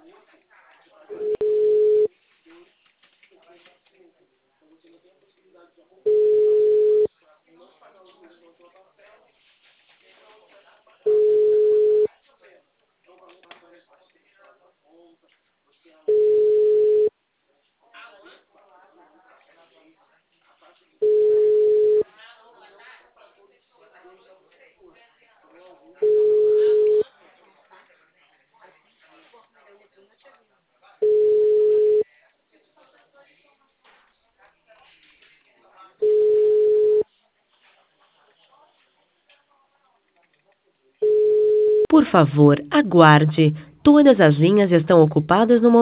Por favor, aguarde. Todas as linhas estão ocupadas no momento.